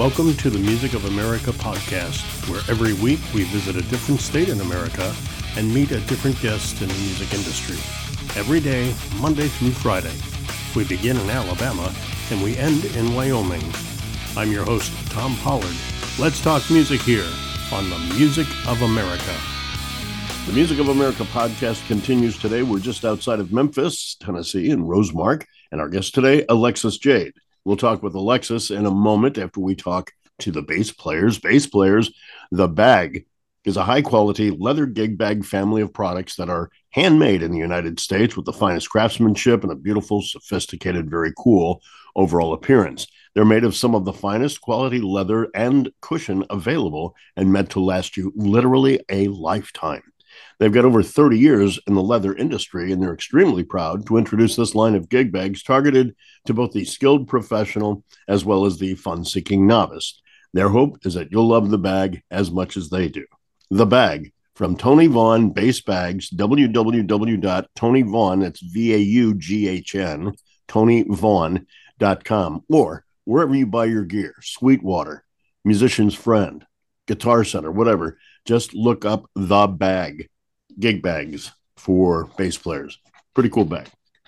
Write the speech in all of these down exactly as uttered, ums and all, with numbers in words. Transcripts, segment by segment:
Welcome to the Music of America podcast, where every week we visit a different state in America and meet a different guest in the music industry. Every day, Monday through Friday. We begin in Alabama and we end in Wyoming. I'm your host, Tom Pollard. Let's talk music here on the Music of America. The Music of America podcast continues today. We're just outside of Memphis, Tennessee, in Rosemark, and our guest today, Alexis Jade. We'll talk with Alexis in a moment after we talk to the bass players. Bass players, The Bag is a high-quality leather gig bag family of products that are handmade in the United States with the finest craftsmanship and a beautiful, sophisticated, very cool overall appearance. They're made of some of the finest quality leather and cushion available and meant to last you literally a lifetime. They've got over thirty years in the leather industry, and they're extremely proud to introduce this line of gig bags targeted to both the skilled professional as well as the fun-seeking novice. Their hope is that you'll love the bag as much as they do. The Bag from Tony Vaughn Bass Bags, w w w dot tony vaughn, that's V A U G H N, tony vaughn dot com, or wherever you buy your gear, Sweetwater, Musician's Friend, Guitar Center, whatever. Just look up The Bag, gig bags for bass players. Pretty cool bag.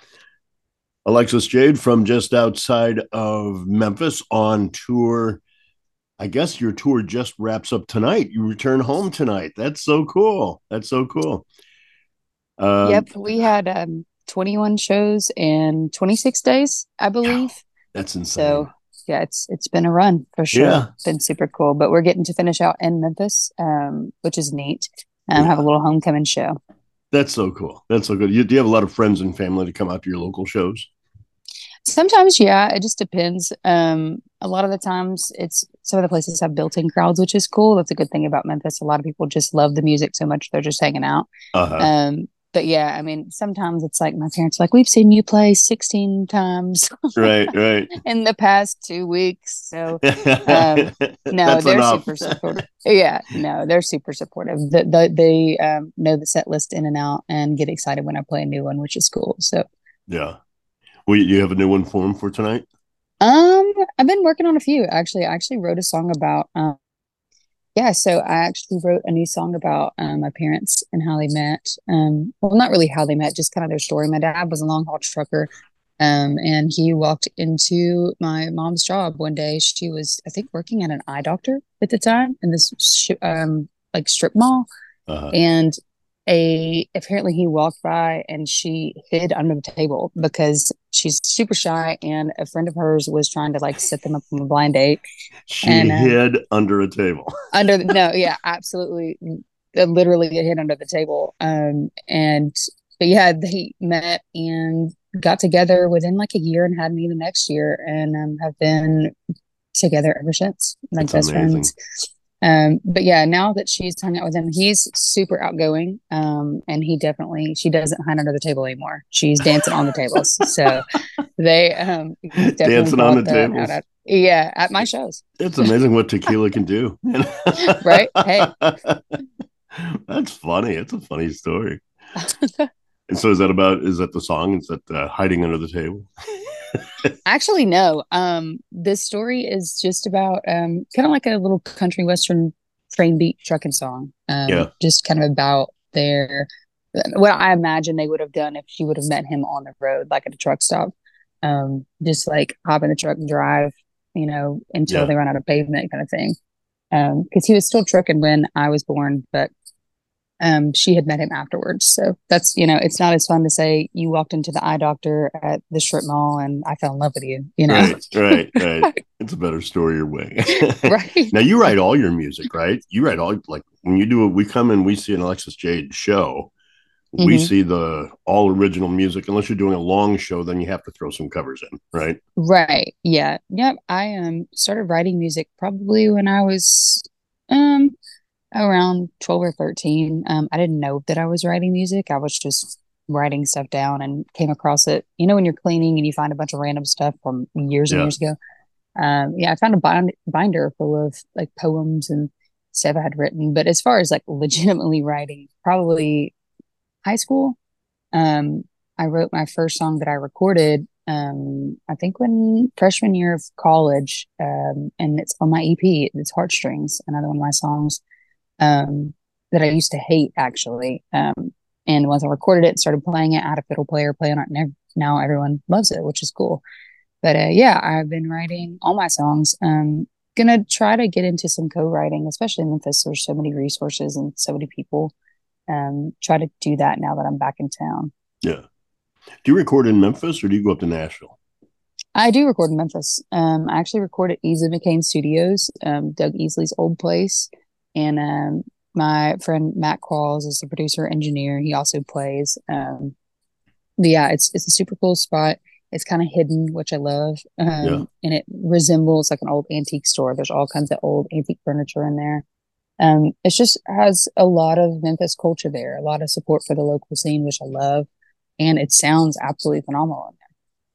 Alexis Jade from just outside of Memphis on tour. I guess your tour just wraps up tonight. You return home tonight. That's so cool. That's so cool. Um, yep. We had um, twenty-one shows in twenty-six days, I believe. That's insane. So yeah, it's it's been a run for sure. Yeah. It's been super cool. But we're getting to finish out in Memphis, um, which is neat. Um, yeah. Have a little homecoming show. That's so cool. That's so good. You, do you have a lot of friends and family to come out to your local shows? Sometimes, yeah. It just depends. Um, a lot of the times, it's some of the places have built-in crowds, which is cool. That's a good thing about Memphis. A lot of people just love the music so much they're just hanging out. Uh-huh. Um, but yeah, I mean, sometimes it's like my parents are like, we've seen you play sixteen times, right, right, in the past two weeks. So um, no, they're enough. super supportive. Yeah, no, they're super supportive. The, the, they um, know the set list in and out and get excited when I play a new one, which is cool. So yeah. Well, you have a new one for them for tonight? Um, I've been working on a few. Actually, I actually wrote a song about, um, yeah, so I actually wrote a new song about um, my parents and how they met. Um, well, not really how they met, just kind of their story. My dad was a long haul trucker, um, and he walked into my mom's job one day. She was, I think, working at an eye doctor at the time in this sh- um, like strip mall. Uh-huh. And a apparently he walked by and she hid under the table because she's super shy, and a friend of hers was trying to like set them up on a blind date. She and, uh, hid under a table. under the, no, yeah, absolutely, literally hid under the table. Um, and but yeah, they met and got together within like a year and had me the next year, and um, have been together ever since, like That's best amazing. friends. Um, but yeah, now that she's hung out with him, he's super outgoing. Um, and he definitely, she doesn't hide under the table anymore. She's dancing on the tables. So they, um, dancing on the tables. At, yeah. At my shows. It's amazing what tequila can do. Right. Hey, that's funny. It's a funny story. And so is that about, is that the song? Is that uh, hiding under the table? Actually, no. Um, this story is just about um, kind of like a little country western train beat trucking song. Um, yeah. Just kind of about their, what I imagine they would have done if she would have met him on the road, like at a truck stop. Um, just like hop in the truck and drive, you know, until yeah. they run out of pavement, kind of thing. Um, because he was still trucking when I was born, but Um, she had met him afterwards. So that's, you know, it's not as fun to say you walked into the eye doctor at the strip mall and I fell in love with you, you know? Right, right, right. It's a better story your way. Right. Now you write all your music, right? You write all, like when you do it, we come in, we see an Alexis Jade show. Mm-hmm. We see the all original music. Unless you're doing a long show, then you have to throw some covers in, right? Right. Yeah. Yep. I um started writing music probably when I was, um, around twelve or thirteen. Um, I didn't know that I was writing music. I was just writing stuff down and came across it. You know, when you're cleaning and you find a bunch of random stuff from years yeah. and years ago. Um, yeah, I found a bind- binder full of like poems and stuff I had written. But as far as like legitimately writing, probably high school. Um, I wrote my first song that I recorded um, I think when freshman year of college, um, and it's on my E P, it's Heartstrings, another one of my songs, um, that I used to hate actually. Um, and once I recorded it and started playing it, I had a fiddle player playing it, and ev- now everyone loves it, which is cool. But uh, yeah, I've been writing all my songs. Um, gonna try to get into some co-writing, especially in Memphis. There's so many resources and so many people. Um, try to do that now that I'm back in town. Yeah. Do you record in Memphis or do you go up to Nashville? I do record in Memphis. Um, I actually record at Easley McCain Studios, um, Doug Easley's old place. And um, my friend Matt Qualls is the producer engineer. He also plays. Um, but yeah, it's it's a super cool spot. It's kind of hidden, which I love. Yeah. Um, and it resembles like an old antique store. There's all kinds of old antique furniture in there. Um, it's just has a lot of Memphis culture there, a lot of support for the local scene, which I love. And it sounds absolutely phenomenal in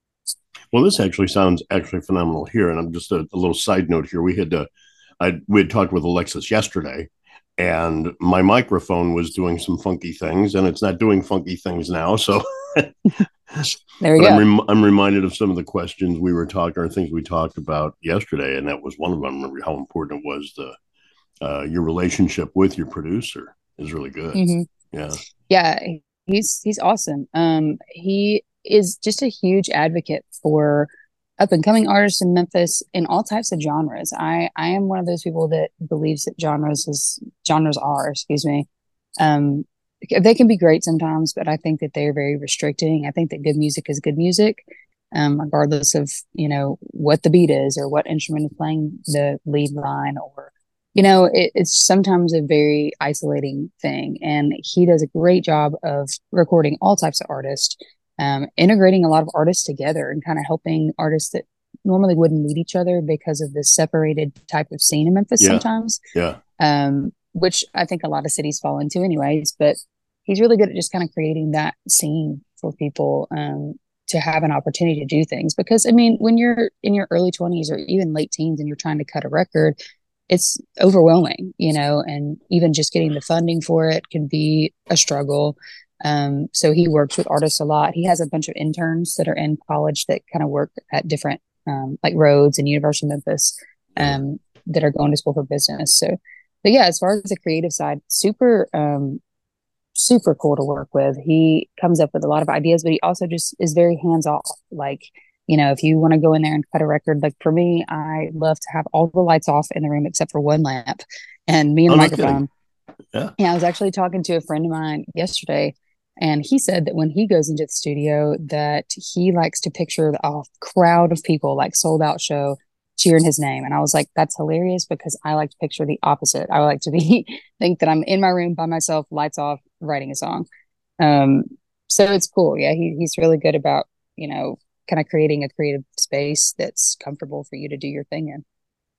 Well, this actually sounds actually phenomenal here. And I'm just a, a little side note here. We had uh, I we had talked with Alexis yesterday, and my microphone was doing some funky things, and it's not doing funky things now. So, but there. There we I'm go. rem- I'm reminded of some of the questions we were talking or things we talked about yesterday, and that was one of them. I remember how important it was the uh, your relationship with your producer is really good. Hmm. Yeah, Yeah, he's he's awesome. Um, he is just a huge advocate for up and coming artists in Memphis in all types of genres. I I am one of those people that believes that genres is genres are, excuse me. Um, they can be great sometimes, but I think that they're very restricting. I think that good music is good music, um, regardless of, you know, what the beat is or what instrument is playing the lead line, or you know, it, it's sometimes a very isolating thing. And he does a great job of recording all types of artists, um, integrating a lot of artists together and kind of helping artists that normally wouldn't meet each other because of this separated type of scene in Memphis yeah, sometimes, yeah. um, which I think a lot of cities fall into anyways. But he's really good at just kind of creating that scene for people, um, to have an opportunity to do things. Because, I mean, when you're in your early twenties or even late teens and you're trying to cut a record, it's overwhelming, you know, and even just getting the funding for it can be a struggle. Um, so he works with artists a lot. He has a bunch of interns that are in college that kind of work at different, um, like Rhodes and University of Memphis, Yeah. um, that are going to school for business. So, but yeah, as far as the creative side, super, um, super cool to work with. He comes up with a lot of ideas, but he also just is very hands off. Like, you know, if you want to go in there and cut a record, like for me, I love to have all the lights off in the room except for one lamp and me and Oh, the no kidding. microphone. Yeah. Yeah, I was actually talking to a friend of mine yesterday, and he said that when he goes into the studio, that he likes to picture a crowd of people, like sold out show, cheering his name. And I was like, that's hilarious because I like to picture the opposite. I like to be think that I'm in my room by myself, lights off, writing a song. Um, so it's cool. Yeah, he he's really good about, you know, kind of creating a creative space that's comfortable for you to do your thing in.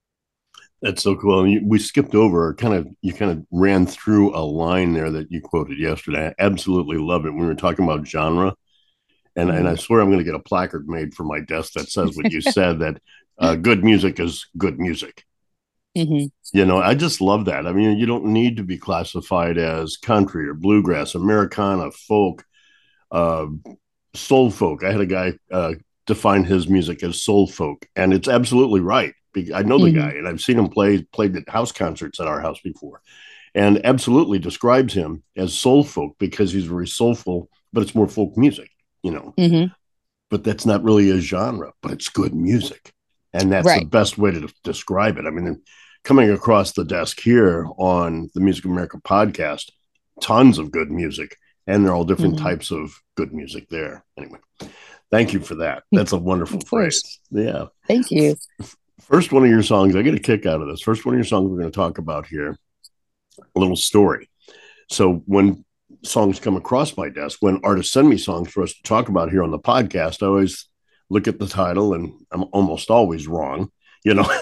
That's so cool. And you, we skipped over kind of, you kind of ran through a line there that you quoted yesterday. I absolutely love it. We were talking about genre. And, and I Mhm. swear I'm going to get a placard made for my desk that says what you said, that uh, good music is good music. Hmm. You know, I just love that. I mean, you don't need to be classified as country or bluegrass, Americana, folk, uh, soul folk. I had a guy uh, define his music as soul folk, and it's absolutely right. I know the guy, Hmm. and I've seen him play played at house concerts at our house before, and absolutely describes him as soul folk because he's very soulful, but it's more folk music, you know. Hmm. But that's not really a genre, but it's good music, and that's the Right. best way to describe it. I mean, coming across the desk here on the Music America podcast, tons of good music, and they're all different Hmm. types of good music there. Anyway, thank you for that. That's a wonderful Of course. phrase. Yeah. Thank you. First one of your songs, I get a kick out of this. First one of your songs we're going to talk about here, a little story. So when songs come across my desk, when artists send me songs for us to talk about here on the podcast, I always look at the title and I'm almost always wrong, you know.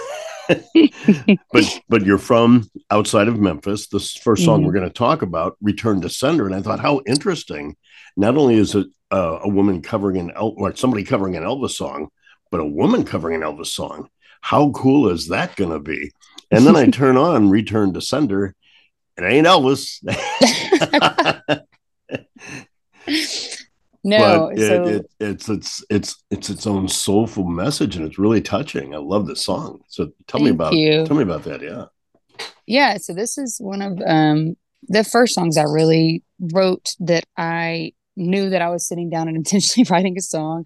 but but you're from outside of Memphis. This first song Hmm. we're going to talk about, Return to Sender. And I thought, how interesting. Not only is it uh, a woman covering an El- or somebody covering an Elvis song, but a woman covering an Elvis song. How cool is that going to be? And then I turn on Return to Sender. It ain't Elvis. No, but it, so it it's it's it's it's its own soulful message, and it's really touching. I love this song. So tell me thank about you. tell me about that. Yeah. Yeah, so this is one of um the first songs I really wrote that I knew that I was sitting down and intentionally writing a song.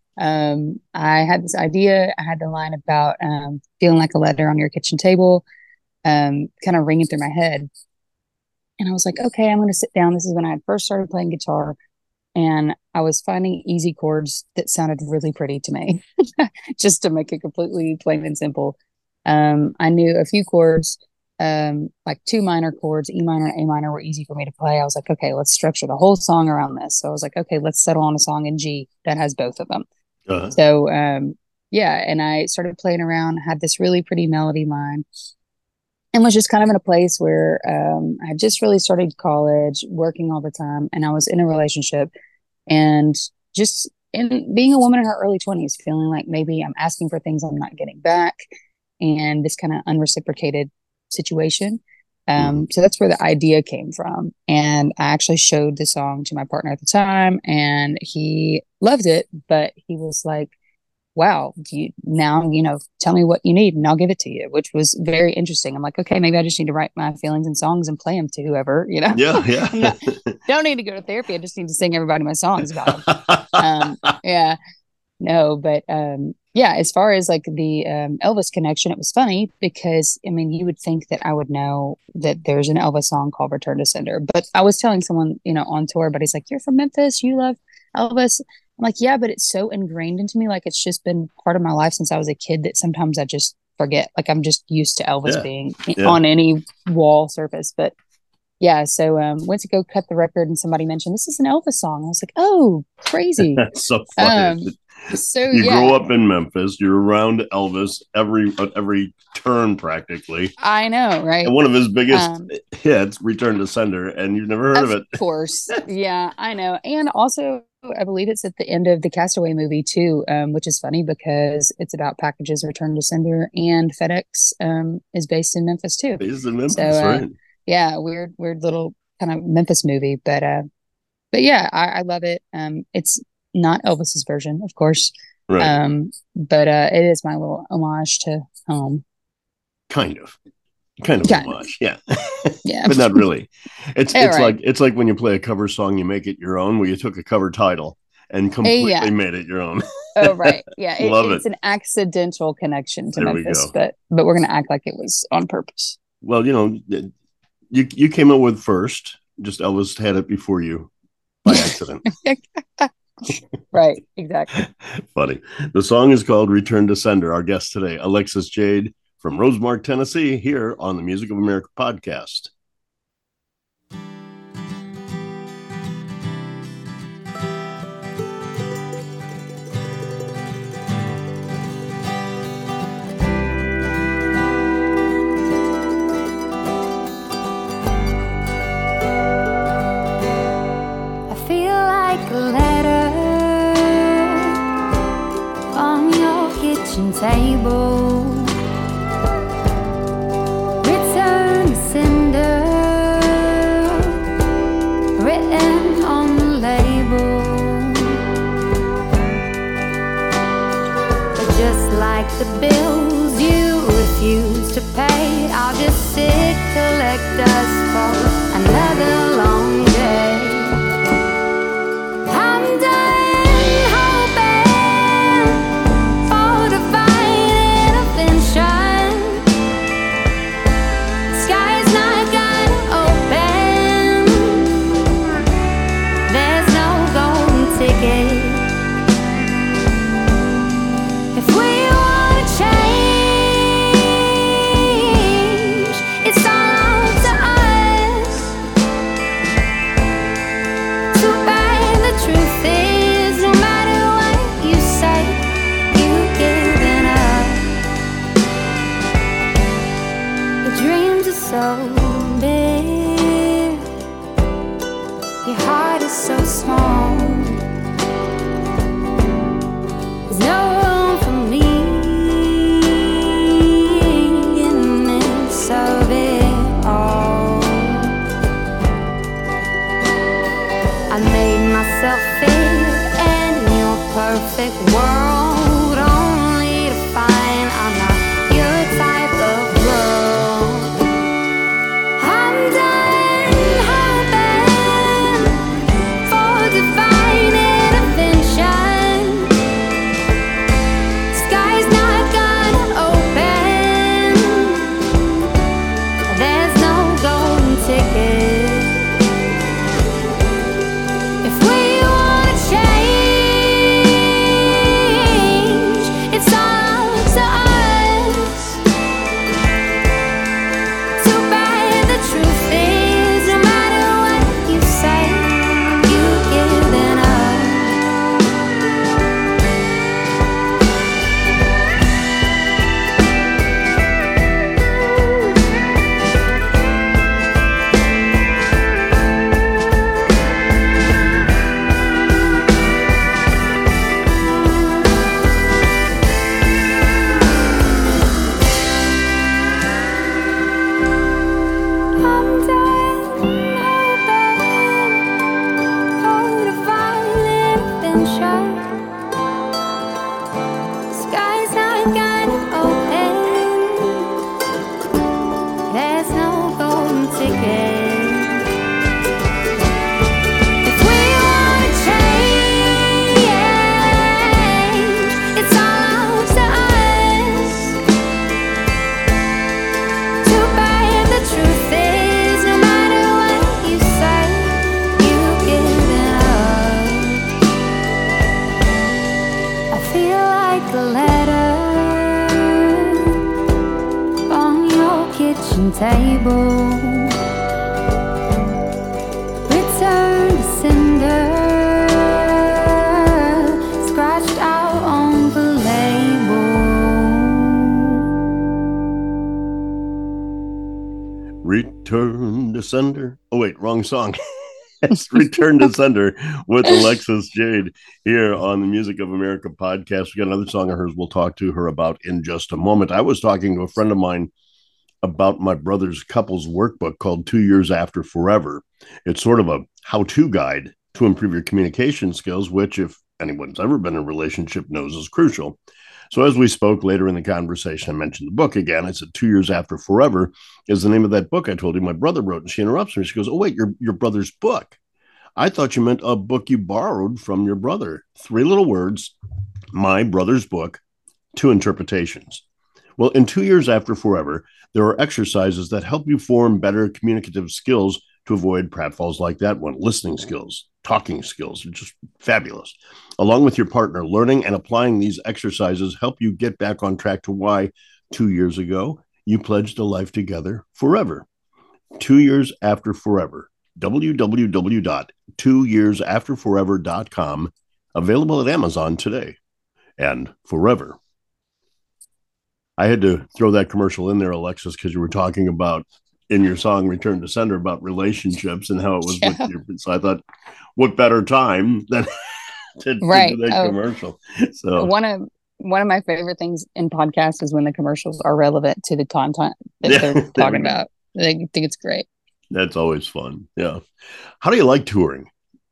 Um, I had this idea. I had the line about um feeling like a letter on your kitchen table, um, kind of ringing through my head. And I was like, okay, I'm going to sit down. This is when I had first started playing guitar, and I was finding easy chords that sounded really pretty to me, just to make it completely plain and simple. Um, I knew a few chords, um, like two minor chords, E minor and A minor were easy for me to play. I was like, okay, let's structure the whole song around this. So I was like, okay, let's settle on a song in G that has both of them. Uh-huh. So um, yeah, and I started playing around, had this really pretty melody line, and was just kind of in a place where um, I had just really started college, working all the time, and I was in a relationship, and just in being a woman in her early twenties, feeling like maybe I'm asking for things I'm not getting back, and this kind of unreciprocated situation. Mm-hmm. Um, so that's where the idea came from. And I actually showed the song to my partner at the time, and he loved it, but he was like, wow, do you now, you know, tell me what you need and I'll give it to you, which was very interesting. I'm like, okay, maybe I just need to write my feelings in songs and play them to whoever, you know. Yeah, I'm yeah. not, don't need to go to therapy. I just need to sing everybody my songs about them. Um, yeah, no, but um, yeah, as far as like the um, Elvis connection, it was funny because I mean, you would think that I would know that there's an Elvis song called Return to Sender, but I was telling someone, you know, on tour, but he's like, you're from Memphis, you love Elvis. I'm like, yeah, but it's so ingrained into me. Like it's just been part of my life since I was a kid that sometimes I just forget. Like I'm just used to Elvis Yeah, being yeah. on any wall surface. But yeah, so um went to go cut the record and somebody mentioned this is an Elvis song. I was like, oh, crazy. That's so funny. Um so You grow yeah, up in Memphis. You're around Elvis every at every turn practically, I know, right? and one of his biggest Um hits, "Return to Sender," and you've never heard of of it. course. Yeah, I know. And also I believe it's at the end of the Castaway movie too, um, which is funny because it's about packages returned to sender, and FedEx um, is based in Memphis too. He's in So Memphis, uh, right? yeah, weird, weird little kind of Memphis movie, but uh, but yeah, I, I love it. Um, it's not Elvis's version, of course, Right. um, but uh, it is my little homage to home. Kind of. Kind of Kind of, homage, yeah, yeah. but not really. It's All it's right. like it's like when you play a cover song, you make it your own. Where you took a cover title and Eh, completely yeah. made it your own. Oh, right. Yeah. It, Love it. it's an accidental connection to There we Memphis, go. but but we're gonna act like it was on purpose. Well, you know, you you came up with first. Just Elvis had it before you by accident. Right. Exactly. Funny. The song is called "Return to Sender." Our guest today, Alexis Jade from Rosemark, Tennessee, here on the Music of America podcast. I feel like a letter on your kitchen table. Return to sender, written on the label. But just like the bills you refuse to pay, I'll just sit, collect dust for another long day. I'm done hoping for divine intervention. Sky's not gonna open. There's no golden ticket. If we wanna change, it's all up to us. kitchen table. Return to cinder, scratched out on the label. Return to Sender. Oh, wait, wrong song. It's Return to Sender with Alexis Jade here on the Music of America podcast. We got another song of hers we'll talk to her about in just a moment. I was talking to a friend of mine about my brother's couples workbook called Two Years After Forever. It's sort of a how-to guide to improve your communication skills, which, if anyone's ever been in a relationship, knows is crucial. So as we spoke later in the conversation, I mentioned the book again. I said, Two Years After Forever is the name of that book I told you my brother wrote. And she interrupts me. She goes, oh, wait, your, your brother's book. I thought you meant a book you borrowed from your brother. Three little words, my brother's book, two interpretations. Well, in Two Years After Forever, there are exercises that help you form better communicative skills to avoid pratfalls like that one, listening skills, talking skills, just fabulous. Along with your partner, learning and applying these exercises help you get back on track to why two years ago you pledged a life together forever. Two Years After Forever, w w w dot two years after forever dot com, available at Amazon today and forever. I had to throw that commercial in there, Alexis, because you were talking about in your song Return to Sender about relationships and how it was yeah. with your, so I thought, what better time than to, right. to do that oh, commercial. So one of one of my favorite things in podcasts is when the commercials are relevant to the content that yeah, they're talking about. I think it's great. That's always fun. Yeah. How do you like touring?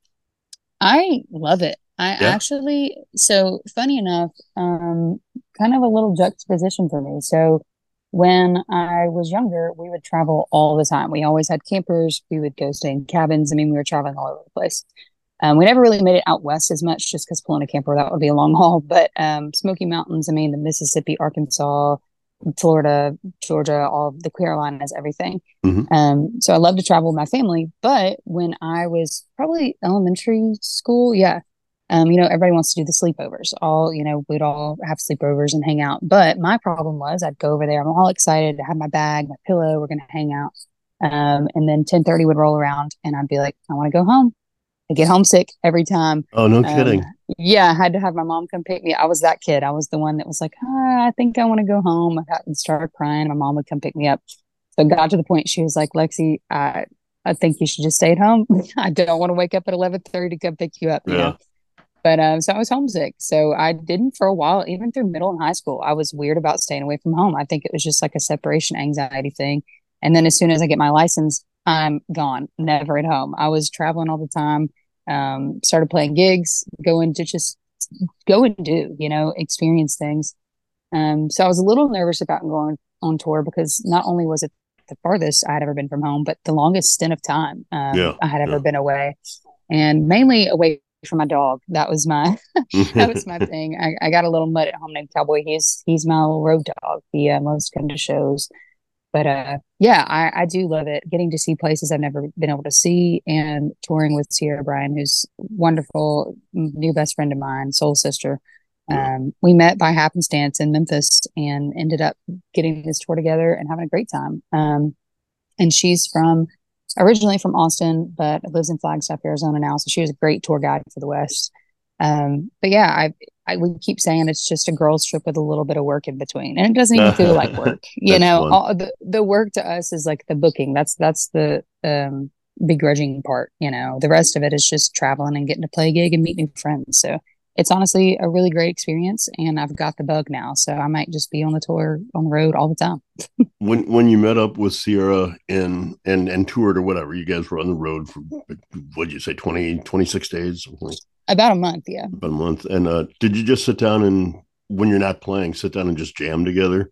I love it. I yeah. actually, so funny enough, um, kind of a little juxtaposition for me. So when I was younger, we would travel all the time. We always had campers. We would go stay in cabins. I mean, we were traveling all over the place. Um, we never really made it out west as much just because pulling a camper, that would be a long haul. But um, Smoky Mountains, I mean, the Mississippi, Arkansas, Florida, Georgia, all of the Carolinas, everything. Mm-hmm. Um, so I love to travel with my family. But when I was probably elementary school, yeah, um, you know, everybody wants to do the sleepovers. All, you know, we'd all have sleepovers and hang out. But my problem was I'd go over there. I'm all excited to have my bag, my pillow. We're going to hang out. Um, and then ten thirty would roll around and I'd be like, I want to go home. I get homesick every time. Oh, no um, kidding. Yeah, I had to have my mom come pick me. I was that kid. I was the one that was like, oh, I think I want to go home. I got and started crying. My mom would come pick me up. So it got to the point she was like, Lexi, I I think you should just stay at home. I don't want to wake up at eleven thirty to come pick you up. You yeah. know? But um, so I was homesick. So I didn't for a while, even through middle and high school. I was weird about staying away from home. I think it was just like a separation anxiety thing. And then as soon as I get my license, I'm gone, never at home. I was traveling all the time. Um, started playing gigs, going to just go and do, you know, experience things. Um, so I was a little nervous about going on tour because not only was it the farthest I had ever been from home, but the longest stint of time um, yeah, I had ever yeah. been away, and mainly away from my dog. That was my that was my thing. I, I got a little mutt at home named Cowboy. He's he's my little road dog. He uh, loves to come to shows. But uh, yeah, I, I do love it. Getting to see places I've never been able to see and touring with Sierra Bryan, who's wonderful, new best friend of mine, soul sister. Yeah. Um, we met by happenstance in Memphis and ended up getting this tour together and having a great time. Um, and she's from originally from Austin, but lives in Flagstaff, Arizona now. So she was a great tour guide for the West. Um, but yeah, I, I would keep saying it's just a girls trip with a little bit of work in between, and it doesn't even feel like work. You know, all, the the work to us is like the booking. That's that's the um, begrudging part. You know, the rest of it is just traveling and getting to play a gig and meet new friends. So it's honestly a really great experience, and I've got the bug now. So I might just be on the tour on the road all the time. when when you met up with Sierra and and and toured or whatever, you guys were on the road for what did you say, twenty, twenty-six days? About a month, yeah. About a month. And uh, did you just sit down and, when you're not playing, sit down and just jam together?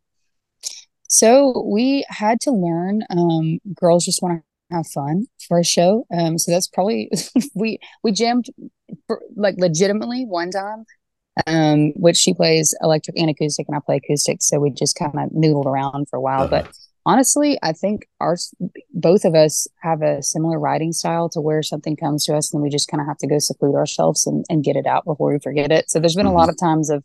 So we had to learn. Um, girls just want to have fun for a show. Um, so that's probably we we jammed for, like legitimately one time. Um, which she plays electric and acoustic, and I play acoustic. So we just kind of noodled around for a while. Uh-huh. But honestly, I think our both of us have a similar writing style to where something comes to us and we just kind of have to go seclude ourselves and, and get it out before we forget it. So there's been mm-hmm. a lot of times of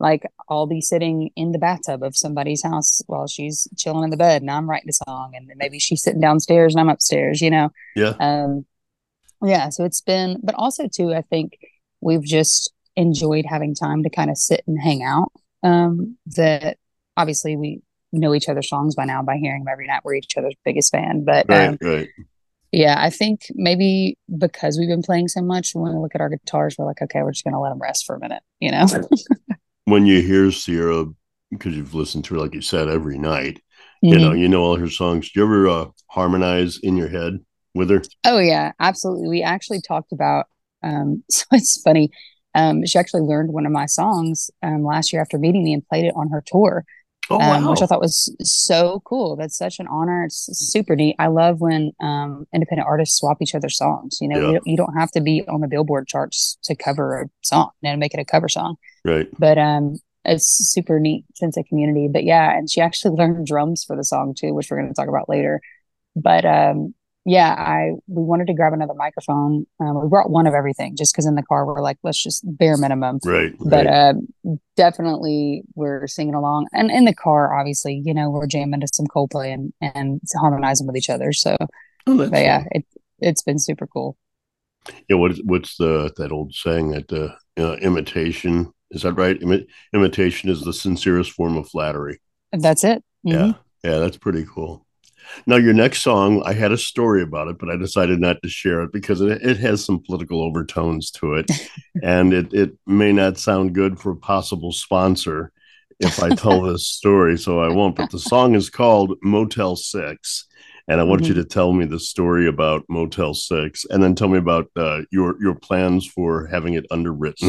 Like I'll be sitting in the bathtub of somebody's house while she's chilling in the bed and I'm writing a song, and then maybe she's sitting downstairs and I'm upstairs, you know? Yeah. Um, yeah. So it's been, but also too, I think we've just enjoyed having time to kind of sit and hang out. Um, that obviously we know each other's songs by now by hearing them every night. We're each other's biggest fan, but, Right, um, right. yeah, I think maybe because we've been playing so much, when we look at our guitars, we're like, okay, we're just going to let them rest for a minute, you know? When you hear Sierra, because you've listened to her, like you said, every night, mm-hmm. you know, you know all her songs. Do you ever uh, harmonize in your head with her? Oh, yeah, absolutely. We actually talked about, um, so it's funny. Um, she actually learned one of my songs um, last year after meeting me and played it on her tour. Oh, um, wow. Which I thought was so cool. That's such an honor. It's super neat. I love when um, independent artists swap each other's songs. You know, Yeah. you, don't, you don't have to be on the Billboard charts to cover a song and make it a cover song. Right. But um, it's super neat sense of community. But yeah, and she actually learned drums for the song too, which we're going to talk about later. But um, yeah, I we wanted to grab another microphone. Um, we brought one of everything just because in the car we're like, let's just bare minimum. Right. But right. uh, definitely we're singing along, and in the car, obviously, you know, we're jamming to some Coldplay and and harmonizing with each other. So, oh, that's but yeah, fun. it it's been super cool. Yeah. What is, what's the that old saying that uh, uh, imitation is that right? Imi- imitation is the sincerest form of flattery. That's it. Mm-hmm. Yeah. Yeah. That's pretty cool. Now, your next song, I had a story about it, but I decided not to share it because it, it has some political overtones to it. And it, it may not sound good for a possible sponsor if I tell this story, so I won't. But the song is called Motel six. And I want mm-hmm. you to tell me the story about Motel six, and then tell me about uh, your, your plans for having it underwritten.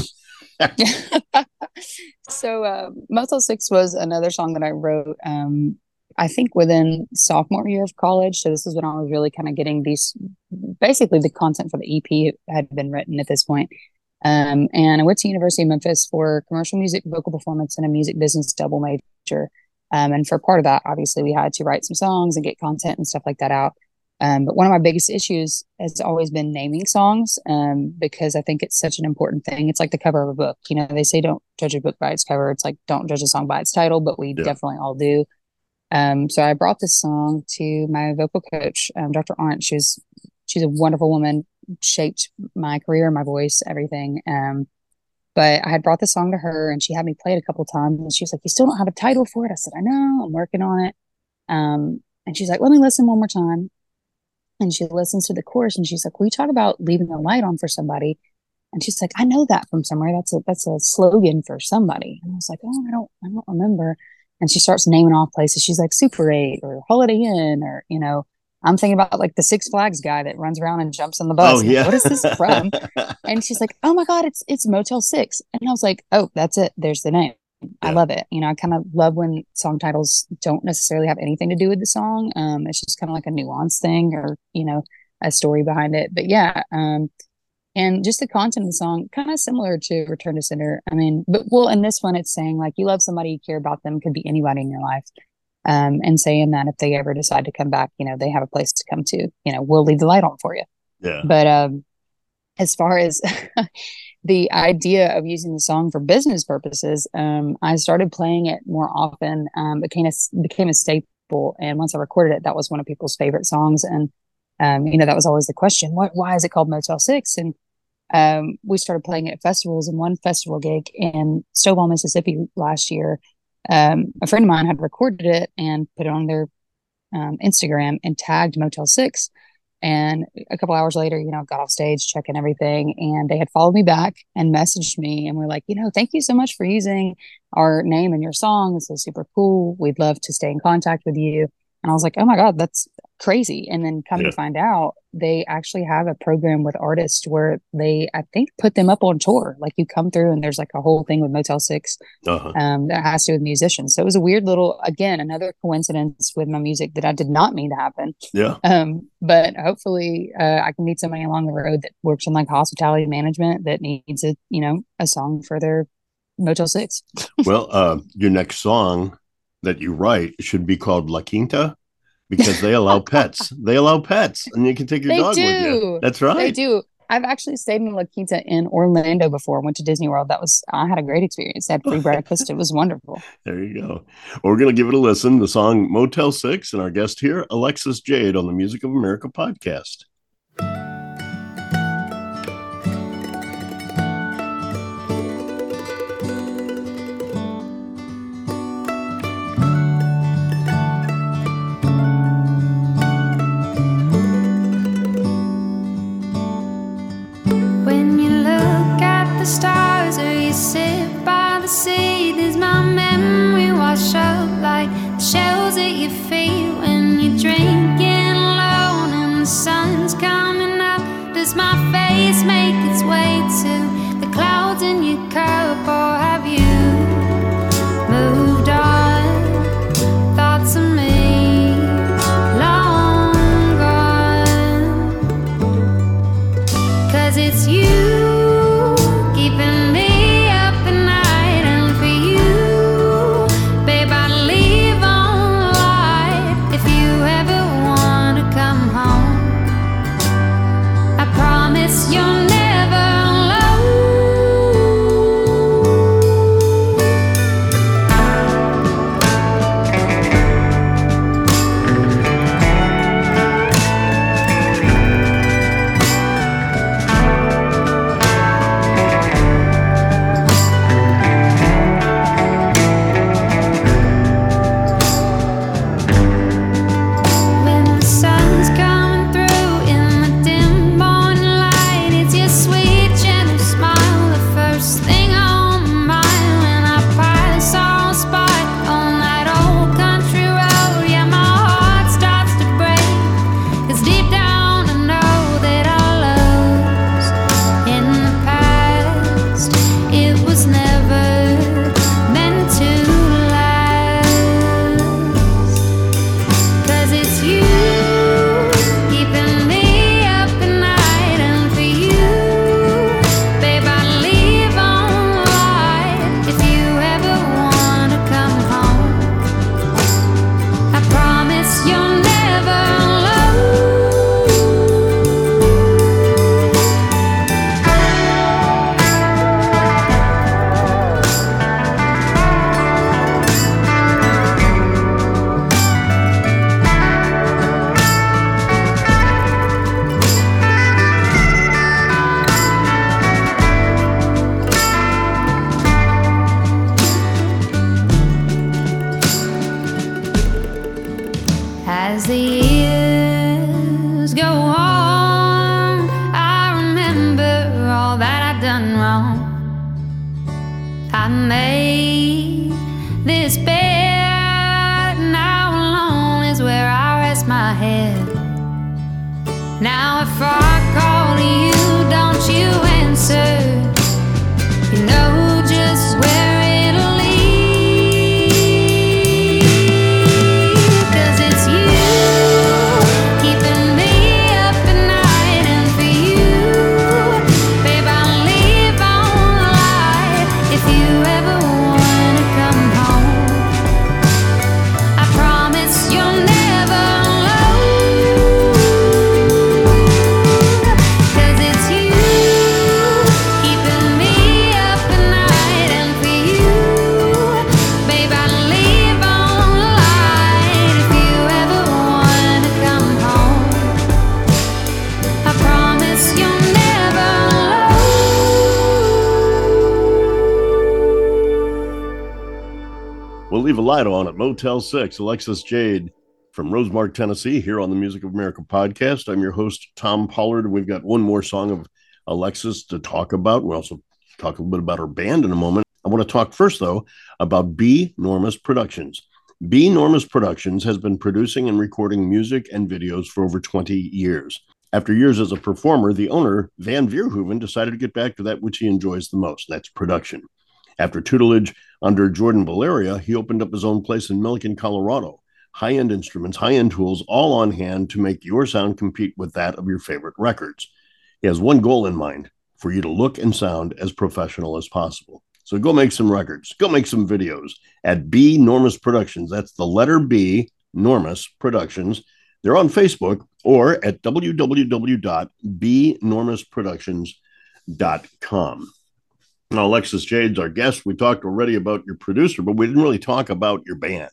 So uh, Motel six was another song that I wrote um, I think within sophomore year of college. So this is when I was really kind of getting these, basically the content for the E P had been written at this point. Um, and I went to University of Memphis for commercial music, vocal performance, and a music business double major. Um, and for part of that, obviously we had to write some songs and get content and stuff like that out. Um, but one of my biggest issues has always been naming songs, um, because I think it's such an important thing. It's like the cover of a book. You know, they say don't judge a book by its cover. It's like don't judge a song by its title, but we yeah. definitely all do. Um, so I brought this song to my vocal coach, um, Doctor Arndt. She's she's a wonderful woman, shaped my career, my voice, everything. Um, but I had brought the song to her, and she had me play it a couple of times. And she was like, "You still don't have a title for it?" I said, "I know, I'm working on it." Um, and she's like, "Let me listen one more time." And she listens to the chorus, and she's like, "Will you talk about leaving the light on for somebody?" And she's like, "I know that from somewhere. That's a that's a slogan for somebody." And I was like, "Oh, I don't I don't remember." And she starts naming off places. She's like Super eight or Holiday Inn, or, you know, I'm thinking about like the Six Flags guy that runs around and jumps on the bus. Oh, yeah. Like, what is this from? And she's like, "Oh my God, it's it's Motel six." And I was like, "Oh, that's it. There's the name." Yeah. I love it. You know, I kind of love when song titles don't necessarily have anything to do with the song. Um, it's just kind of like a nuance thing, or, you know, a story behind it. But yeah, um, and just the content of the song, kind of similar to Return to Sender. I mean, but well, in this one, it's saying like you love somebody, you care about them, could be anybody in your life. Um, and saying that if they ever decide to come back, you know, they have a place to come to, you know, we'll leave the light on for you. Yeah. But um, as far as the idea of using the song for business purposes, um, I started playing it more often, um, became a, became a staple. And once I recorded it, that was one of people's favorite songs. And, um, you know, that was always the question, what, why is it called Motel six? And um, we started playing it at festivals, and one festival gig in Stovall, Mississippi last year. Um, a friend of mine had recorded it and put it on their um, Instagram and tagged Motel six. And a couple hours later, you know, got off stage, checking everything, and they had followed me back and messaged me and were like, you know, "Thank you so much for using our name in your song. This is super cool. We'd love to stay in contact with you." And I was like, "Oh my God, that's crazy." And then come yeah. to find out, they actually have a program with artists where they, I think, put them up on tour. Like you come through and there's like a whole thing with Motel six uh-huh. um, that has to do with musicians. So it was a weird little, again, another coincidence with my music that I did not mean to happen. Yeah. Um, but hopefully uh, I can meet somebody along the road that works in like hospitality management that needs a, you know, a song for their Motel six. Well, uh, your next song that you write should be called La Quinta, because they allow pets. They allow pets, and you can take your they dog do. with you. That's right. They do. I've actually stayed in La Quinta in Orlando before. Went to Disney World. That was, I had a great experience. I had free breakfast. It was wonderful. There you go. Well, we're going to give it a listen. The song Motel six, and our guest here, Alexis Jade, on the Music of America podcast. Stars, or you sit by the sea, does my memory wash up like the shells at your feet when you're drinking alone and the sun's coming up? Does my face make its way to the clouds in your cup, or have you moved on? Thoughts of me long gone, 'cause it's you keeping me up at night, and for you, babe, I'd leave on the light. If you ever wanna come home, I promise you're never alone. As the years go on, I remember all that I'd done wrong. I made this bed, now alone is where I rest my head. Now if I call you, don't you answer. You know just where it'll lead. Leave a light on at Motel six. Alexis Jade from Rosemark, Tennessee, here on the Music of America podcast. I'm your host, Tom Pollard. We've got one more song of Alexis to talk about. We'll also talk a little bit about her band in a moment. I want to talk first, though, about B. Normus Productions. B. Normus Productions has been producing and recording music and videos for over twenty years. After years as a performer, the owner, Van Vierhoeven, decided to get back to that which he enjoys the most, that's production. After tutelage under Jordan Valeria, he opened up his own place in Milliken, Colorado. High-end instruments, high-end tools, all on hand to make your sound compete with that of your favorite records. He has one goal in mind, for you to look and sound as professional as possible. So go make some records. Go make some videos at B. Normus Productions. That's the letter B, Normus Productions. They're on Facebook or at w w w dot b normus productions dot com. Now, Alexis Jade's our guest. We talked already about your producer, but we didn't really talk about your band.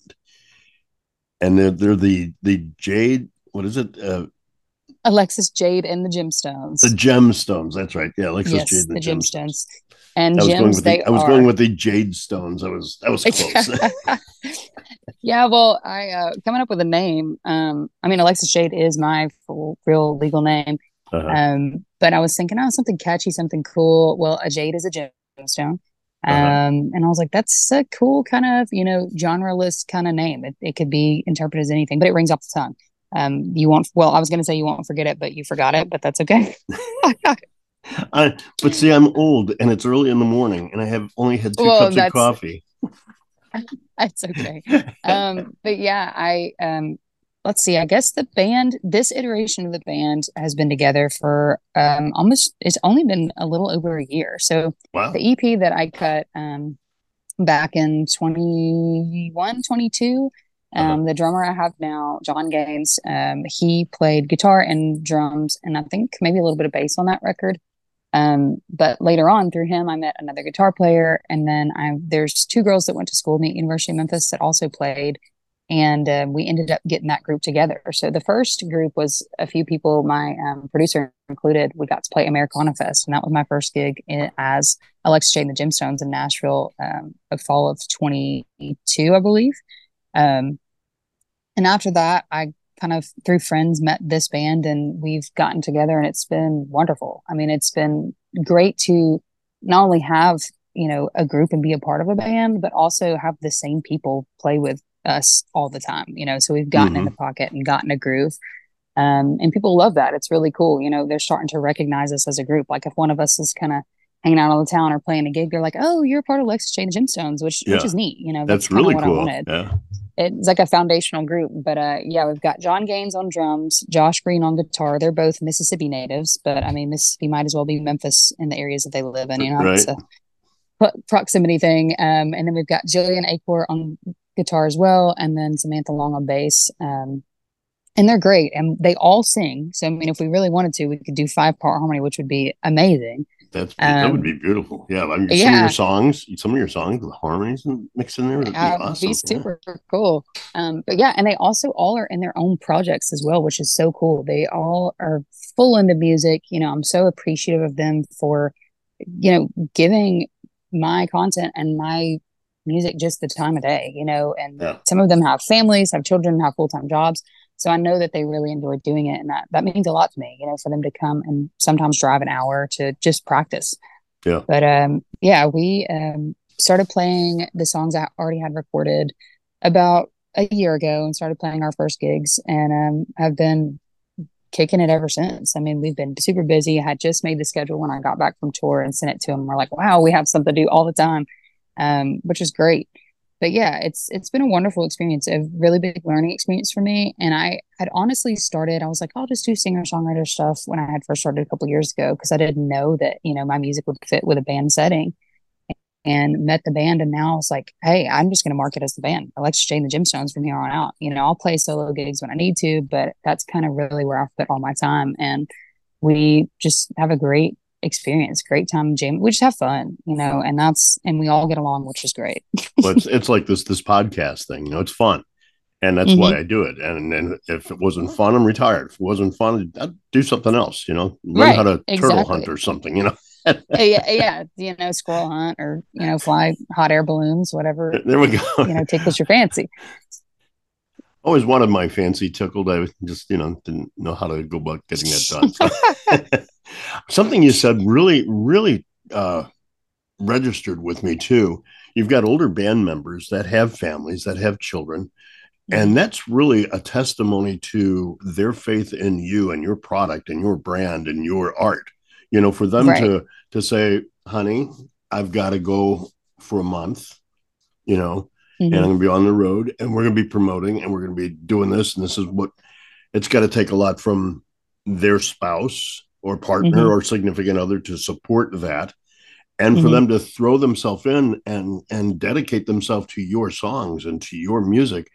And they're, they're the the Jade, what is it? Uh, Alexis Jade and the Gemstones. The Gemstones, that's right. Yeah, Alexis yes, Jade and the, the Gemstones. Gemstones. And I was, gems, going with they the, I was are. going with the Jade Stones. I was that was close. Yeah, well, I uh, coming up with a name. Um, I mean, Alexis Jade is my full, real legal name. Uh-huh. Um, but I was thinking, oh, something catchy, something cool. Well, a jade is a gemstone. Um, Uh-huh. and I was like, that's a cool kind of, you know, genre-less kind of name. It, it could be interpreted as anything, but it rings off the tongue. Um, you won't, well, I was going to say you won't forget it, but you forgot it, but that's okay. I, but see, I'm old and it's early in the morning and I have only had two Well, cups of coffee. That's okay. Um, but yeah, I, um, let's see, I guess the band, this iteration of the band has been together for, um, almost, it's only been a little over a year. So Wow. the E P that I cut, um, back in twenty-one, twenty-two, um, Uh-huh. the drummer I have now, John Gaines, um, he played guitar and drums, and I think maybe a little bit of bass on that record. Um, but later on through him, I met another guitar player. And then I, there's two girls that went to school with me at University of Memphis that also played. And uh, we ended up getting that group together. So the first group was a few people, my um, producer included. We got to play Americana Fest. And that was my first gig in, as Alexis Jade and the Gemstones in Nashville, um, of fall of twenty-two, I believe. Um, and after that, I kind of through friends met this band and we've gotten together and it's been wonderful. I mean, it's been great to not only have, you know, a group and be a part of a band, but also have the same people play with us all the time, you know, so we've gotten Mhm. in the pocket and gotten a groove. Um, and people love that. It's really cool. You know, they're starting to recognize us as a group. Like if one of us is kind of hanging out on the town or playing a gig, they're like, oh, you're part of Alexis Jade and the Gemstones, which, which Yeah. is neat. You know, That's, that's, kind really of what cool. I wanted. Yeah. It's like a foundational group. But uh, yeah, we've got John Gaines on drums, Josh Green on guitar. They're both Mississippi natives, but I mean, Mississippi might as well be Memphis in the areas that they live in. You know, Right. it's a pro- proximity thing. Um, and then we've got Jillian Acor on guitar as well, and then Samantha Long on bass. Um, and they're great, and they all sing. So I mean, if we really wanted to, we could do five part harmony, which would be amazing. That's that would Um, be beautiful. Yeah, I mean, some of yeah. your songs, some of your songs with harmonies and mixed in there would be Uh, awesome. be super cool. Um, but yeah, and they also all are in their own projects as well, which is so cool. They all are full into music. You know, I'm so appreciative of them for, you know, giving my content and my music just the time of day, you know, and Yeah. some of them have families, have children, have full-time jobs. So I know that they really enjoy doing it. And that, that means a lot to me, you know, for them to come and sometimes drive an hour to just practice. Yeah. But um, yeah, we um, started playing the songs I already had recorded about a year ago and started playing our first gigs, and um, have been kicking it ever since. I mean, we've been super busy. I had just made the schedule when I got back from tour and sent it to them. We're like, wow, we have something to do all the time, um, which is great. But yeah, it's it's been a wonderful experience, a really big learning experience for me. And I had honestly started, I was like, I'll just do singer-songwriter stuff when I had first started a couple years ago, because I didn't know that, you know, my music would fit with a band setting. And met the band, and now it's like, hey, I'm just going to market as the band, Alexis Jade and the Gemstones from here on out. You know, I'll play solo gigs when I need to, but that's kind of really where I put all my time. And we just have a great experience, great time jamming. We just have fun, you know, and that's, and we all get along, which is great. Well, it's, it's like this this podcast thing, you know, it's fun. And that's Mhm. why I do it. And and if it wasn't fun, I'm retired. If it wasn't fun, I'd do something else, you know, learn Right, how to turtle exactly. hunt or something, you know. yeah, yeah, you know, squirrel hunt, or, you know, fly hot air balloons, whatever, There we go. you know, tickles your fancy. Always wanted my fancy tickled. I just, you know, didn't know how to go about getting that done. So. Something you said really, really uh, registered with me too. You've got older band members that have families, that have children. And that's really a testimony to their faith in you and your product and your brand and your art. You know, for them Right. to to say, honey, I've got to go for a month, you know, Mhm. and I'm going to be on the road and we're going to be promoting and we're going to be doing this. And this is what it's got to take a lot from their spouse or partner Mhm. or significant other to support that. And for Mhm. them to throw themselves in and and dedicate themselves to your songs and to your music.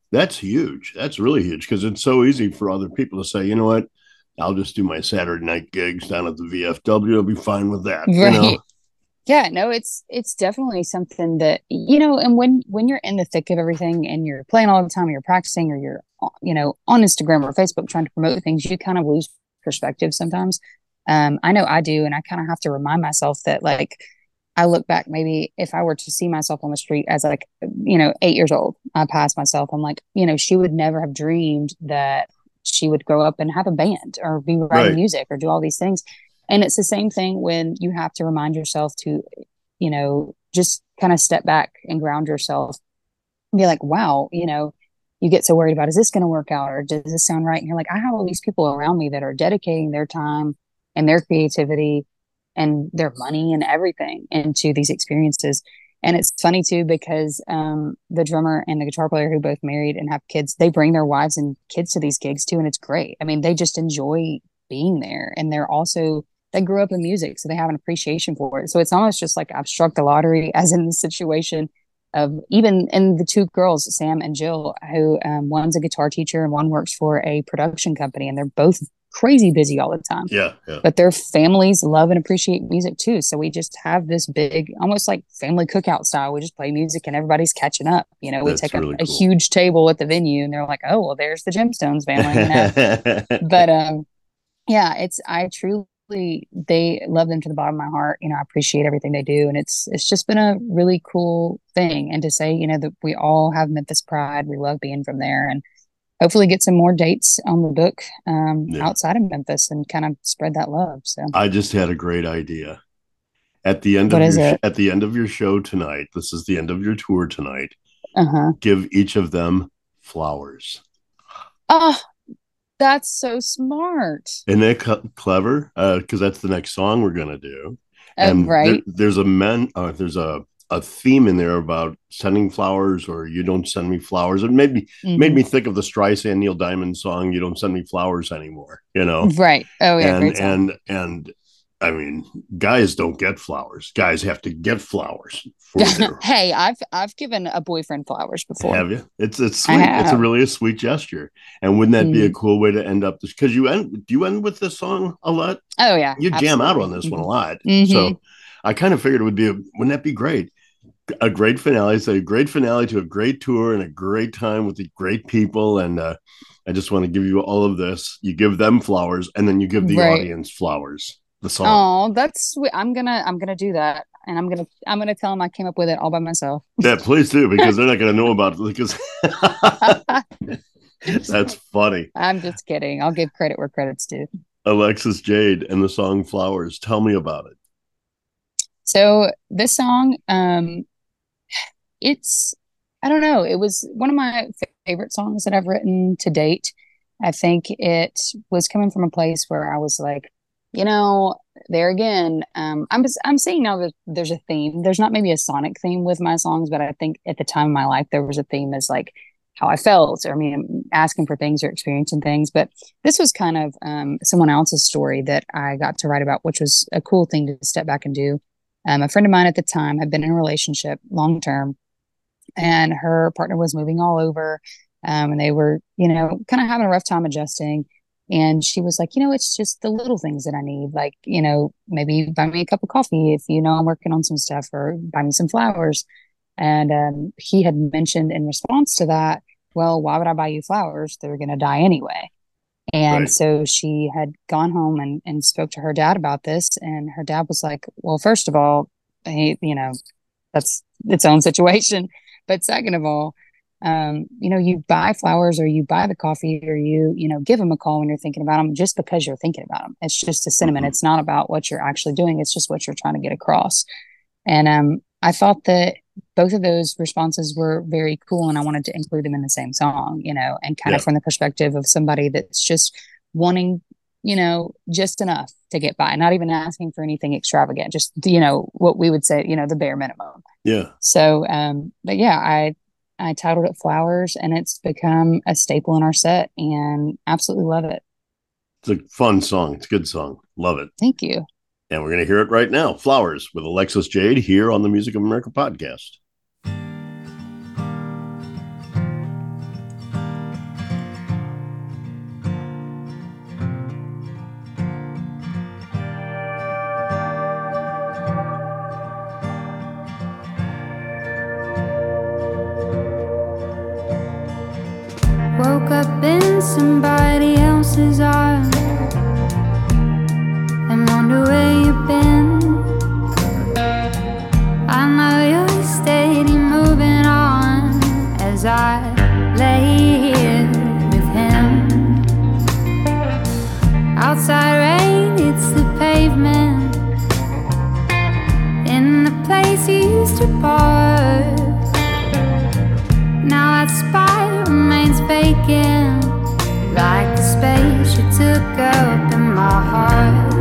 That's huge. That's really huge because it's so easy for other people to say, you know what, I'll just do my Saturday night gigs down at the V F W. I'll be fine with that. Right. You know? Yeah, no, it's it's definitely something that, you know, and when when you're in the thick of everything and you're playing all the time, or you're practicing, or you're, you know, on Instagram or Facebook trying to promote things, you kind of lose perspective sometimes. Um, I know I do, and I kind of have to remind myself that, like, I look back, maybe if I were to see myself on the street as, like, you know, eight years old, I pass myself, I'm like, you know, she would never have dreamed that she would grow up and have a band or be writing Right. music or do all these things. And it's the same thing when you have to remind yourself to, you know, just kind of step back and ground yourself and be like, wow, you know, you get so worried about, is this going to work out, or does this sound right? And you're like, I have all these people around me that are dedicating their time and their creativity and their money and everything into these experiences. And it's funny too, because um, the drummer and the guitar player, who both married and have kids, they bring their wives and kids to these gigs too. And it's great. I mean, they just enjoy being there. And they're also, they grew up in music, so they have an appreciation for it. So it's almost just like I've struck the lottery, as in the situation of even in the two girls, Sam and Jill, who um, one's a guitar teacher and one works for a production company, and they're both crazy busy all the time. Yeah, yeah. But their families love and appreciate music too. So we just have this big, almost like family cookout style. We just play music and everybody's catching up. You know, we That's take really a, a cool. huge table at the venue, and they're like, oh, well, there's the Gemstones family. You know? But um, yeah, it's, I truly, they love them to the bottom of my heart. You know, I appreciate everything they do. And it's, it's just been a really cool thing. And to say, you know, that we all have Memphis pride. We love being from there, and hopefully get some more dates on the book um, Yeah. outside of Memphis and kind of spread that love. So I just had a great idea. At the end What of is your sh- it? at the end of your show tonight, this is the end of your tour tonight. uh-huh. Give each of them flowers. Oh, that's so smart. Isn't that cu- clever? Because uh, that's the next song we're gonna do. Oh, And right. there, there's a men. Uh, there's a a theme in there about sending flowers, or you don't send me flowers. It made me Mhm. made me think of the Streisand Neil Diamond song, "You Don't Send Me Flowers Anymore." You know, Right. Oh, yeah. and Great song. and and I mean, guys don't get flowers. Guys have to get flowers for their. Hey, I've I've given a boyfriend flowers before. Have you? It's it's I sweet. It's a have. really a sweet gesture. And wouldn't that be a Mhm. cool way to end up this? Because you end do you end with this song a lot? Oh, yeah. You jam out absolutely. on this one a Mhm. lot. Mhm. So I kind of figured it would be a, wouldn't that be great? A great finale, say a great finale to a great tour and a great time with the great people. And uh, I just want to give you all of this. You give them flowers, and then you give the Right. audience flowers. The song. Oh, that's sweet. I'm gonna I'm gonna do that, and I'm gonna I'm gonna tell them I came up with it all by myself. Yeah, please do, because they're not going to know about it. Because that's funny. I'm just kidding. I'll give credit where credit's due. Alexis Jade and the song Flowers. Tell me about it. So this song, um, it's, I don't know, it was one of my favorite songs that I've written to date. I think it was coming from a place where I was like, you know, there again, um, I'm I'm seeing now that there's a theme. There's not maybe a sonic theme with my songs, but I think at the time of my life there was a theme as like how I felt, or I mean, asking for things or experiencing things. But this was kind of um, someone else's story that I got to write about, which was a cool thing to step back and do. Um, a friend of mine at the time had been in a relationship long term, and her partner was moving all over, um, and they were, you know, kind of having a rough time adjusting. And she was like, you know, it's just the little things that I need. Like, you know, maybe buy me a cup of coffee if you know I'm working on some stuff, or buy me some flowers. And um, he had mentioned in response to that, well, why would I buy you flowers? They're going to die anyway. And Right. so she had gone home and, and spoke to her dad about this. And her dad was like, well, first of all, he, you know, that's its own situation. But second of all, um, you know, you buy flowers, or you buy the coffee, or you, you know, give them a call when you're thinking about them, just because you're thinking about them. It's just a sentiment. Mhm. It's not about what you're actually doing. It's just what you're trying to get across. And um, I thought that both of those responses were very cool, and I wanted to include them in the same song, you know, and kind Yeah. of from the perspective of somebody that's just wanting, you know, just enough to get by, not even asking for anything extravagant, just, you know, what we would say, you know, the bare minimum. Yeah. So, um, but yeah, I, I titled it Flowers, and it's become a staple in our set, and absolutely love it. It's a fun song. It's a good song. Love it. Thank you. And we're going to hear it right now. Flowers with Alexis Jade here on the Music of America podcast. Woke up in somebody else's arms and wonder where you've been. I know you're steady moving on as I lay here with him. Outside rain, it's the pavement in the place you used to park. Now that spot remains vacant, like the space you took up in my heart.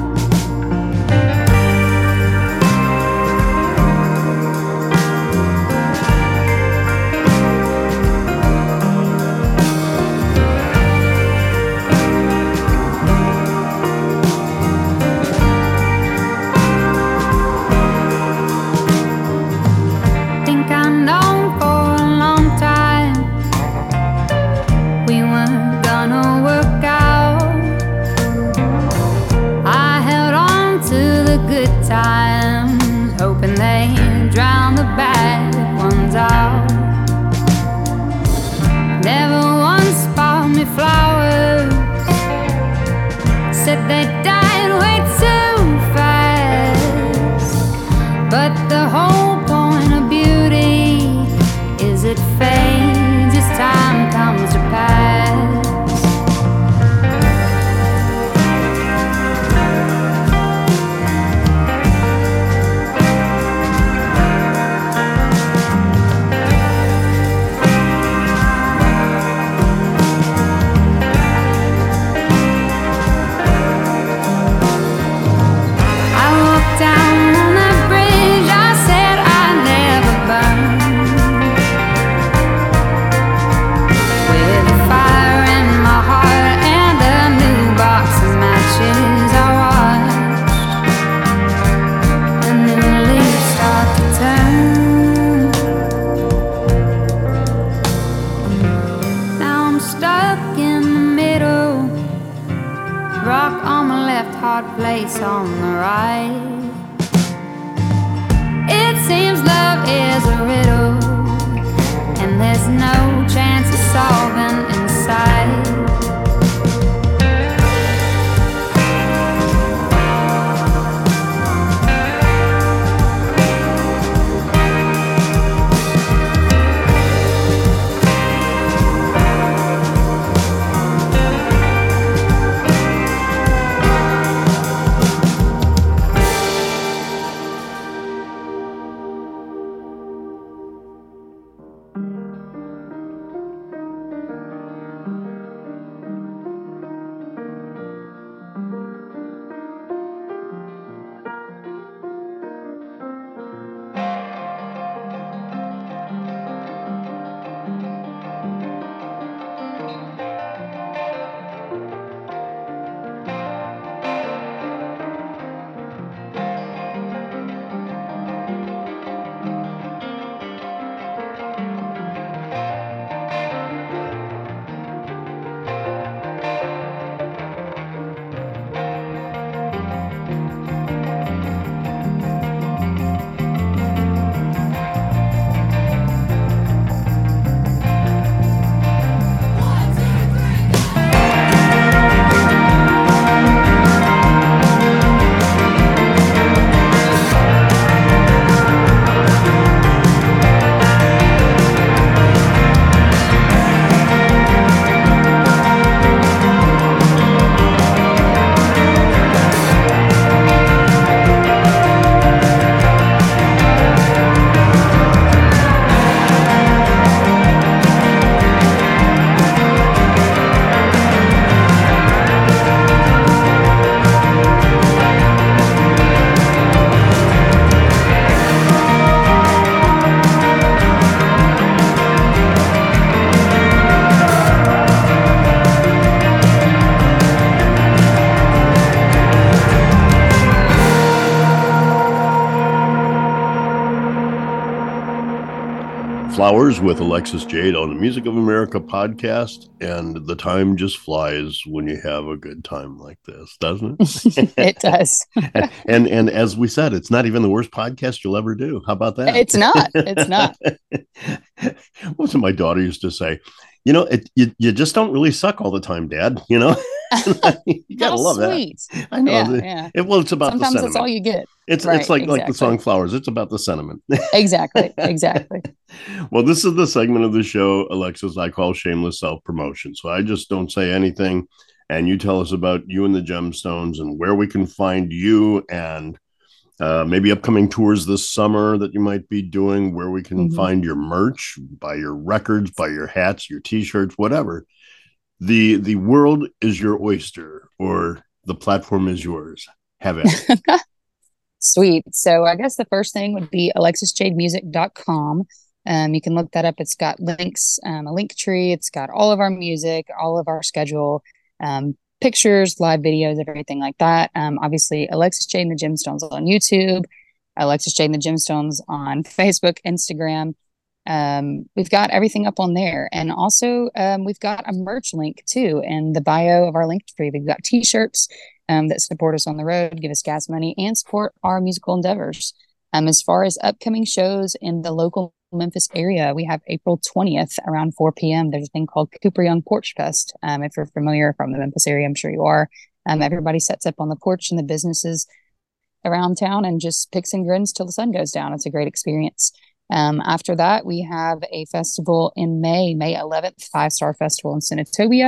They died way too fast, but the whole point of beauty is it fades as time comes to pass. Place on the right. It seems love is a riddle, and there's no chance of solving inside. Flowers with Alexis Jade on the Music of America podcast, and the time just flies when you have a good time like this, doesn't it? It does. and, and and as we said, it's not even the worst podcast you'll ever do. How about that? It's not. It's not. What's what my daughter used to say? You know, it, you you just don't really suck all the time, Dad. You know, you gotta How love sweet. that. I know. Yeah, the, yeah. It, well, it's about Sometimes the that's sentiment. all you get. It's Right, it's like like the exactly. song Flowers. It's about the sentiment. Exactly. Exactly. Well, this is the segment of the show, Alexis, I call shameless self-promotion. So I just don't say anything, and you tell us about you and the Gemstones and where we can find you, and uh, maybe upcoming tours this summer that you might be doing, where we can Mhm. find your merch, buy your records, buy your hats, your T-shirts, whatever. The the world is your oyster, or the platform is yours. Have it. Sweet. So I guess the first thing would be alexis jade music dot com. Um, you can look that up. It's got links, um, a link tree. It's got all of our music, all of our schedule, um, pictures, live videos, everything like that. Um, obviously, Alexis Jade and the Gemstones on YouTube, Alexis Jade and the Gemstones on Facebook, Instagram. Um, we've got everything up on there. And also, um, we've got a merch link too in the bio of our link tree. We've got t-shirts um, that support us on the road, give us gas money, and support our musical endeavors. Um, as far as upcoming shows in the local Memphis area, we have April twentieth around four p.m. There's a thing called Cooper Young Porch Fest. Um, if you're familiar from the Memphis area, I'm sure you are. Um, everybody sets up on the porch in the businesses around town and just picks and grins till the sun goes down. It's a great experience. Um, after that, we have a festival in May, May eleventh, Five Star Festival in Senatobia.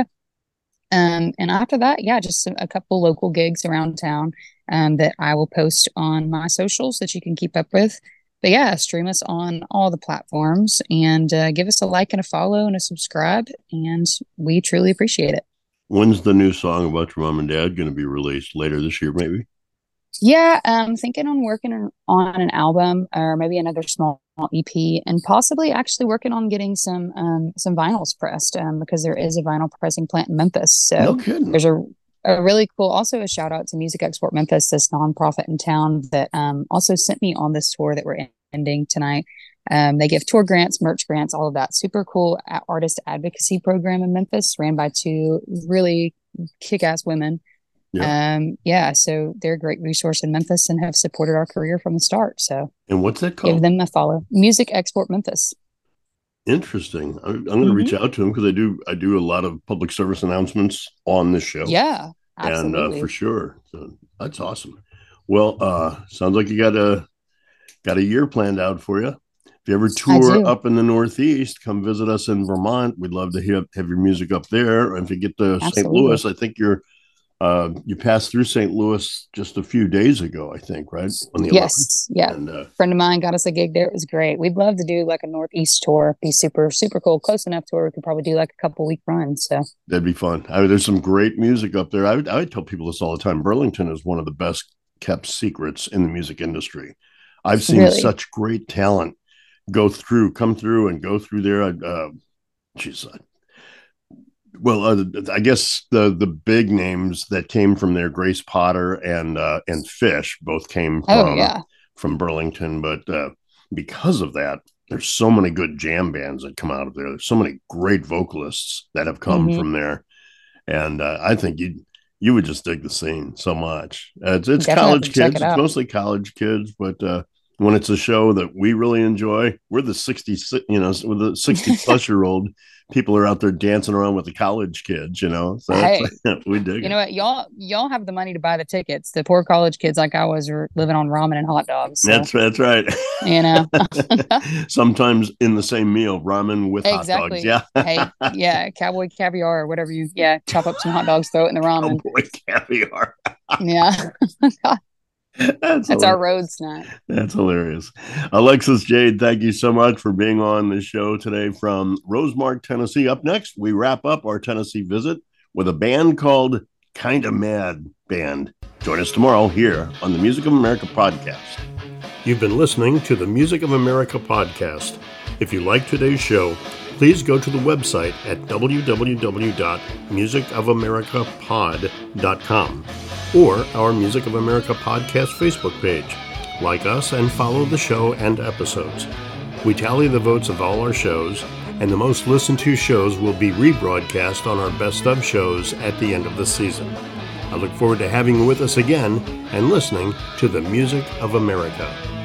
Um, and after that, yeah, just a, a couple local gigs around town um, that I will post on my socials that you can keep up with. But yeah, stream us on all the platforms and uh, give us a like and a follow and a subscribe. And we truly appreciate it. When's the new song about your mom and dad going to be released? Later this year, maybe? Yeah, I'm thinking on working on an album or maybe another small E P, and possibly actually working on getting some um, some vinyls pressed um, because there is a vinyl pressing plant in Memphis. So No kidding. there's a, a really cool, also a shout out to Music Export Memphis, this nonprofit in town that um, also sent me on this tour that we're ending tonight. Um, they give tour grants, merch grants, all of that. Super cool artist advocacy program in Memphis, ran by two really kick-ass women. Yeah. Um, yeah, so they're a great resource in Memphis and have supported our career from the start. So And what's that called? give them a follow. Music Export Memphis. Interesting. I'm, I'm going to Mhm. reach out to him because I do I do a lot of public service announcements on this show. Yeah, and absolutely. uh, for sure. So that's awesome. Well, uh, sounds like you got a got a year planned out for you. If you ever tour do. up in the Northeast, come visit us in Vermont. We'd love to hear, have your music up there. And if you get to Saint Absolutely. Louis, I think you're uh, you passed through Saint Louis just a few days ago, I think, right? On the Yes, yeah. eleventh. And uh, A friend of mine got us a gig there. It was great. We'd love to do like a Northeast tour. Be super, super cool. Close enough to where we could probably do like a couple week run. So that'd be fun. I mean, there's some great music up there. I would, I would tell people this all the time. Burlington is one of the best kept secrets in the music industry. I've seen Really? such great talent go through, come through and go through there. Uh, geez, uh, well, uh, I guess the the big names that came from there, Grace Potter and uh, and Fish, both came from oh yeah. from Burlington. But uh, because of that, there's so many good jam bands that come out of there. There's so many great vocalists that have come Mhm. from there, and uh, I think you you would just dig the scene so much. Uh, it's it's Definitely college check kids. it It's out. mostly college kids, but uh, when it's a show that we really enjoy, we're the sixty, you know, with the sixty plus year old people are out there dancing around with the college kids, you know. So Hey, we dig you it. know what? Y'all, y'all have the money to buy the tickets. The poor college kids like I was are living on ramen and hot dogs. So, That's that's right. you know. Sometimes in the same meal, ramen with Exactly. hot dogs. Yeah. Hey, yeah, cowboy caviar or whatever you, yeah, chop up some hot dogs, throw it in the ramen. Cowboy caviar. Yeah, That's, that's our hilarious. road snack. That's hilarious. Alexis Jade, thank you so much for being on the show today from Rosemark, Tennessee. Up next, we wrap up our Tennessee visit with a band called Kinda Mad Band. Join us tomorrow here on the Music of America podcast. You've been listening to the Music of America podcast. If you like today's show, please go to the website at w w w dot music of america pod dot com or our Music of America podcast Facebook page. Like us and follow the show and episodes. We tally the votes of all our shows, and the most listened to shows will be rebroadcast on our best of shows at the end of the season. I look forward to having you with us again and listening to the music of America.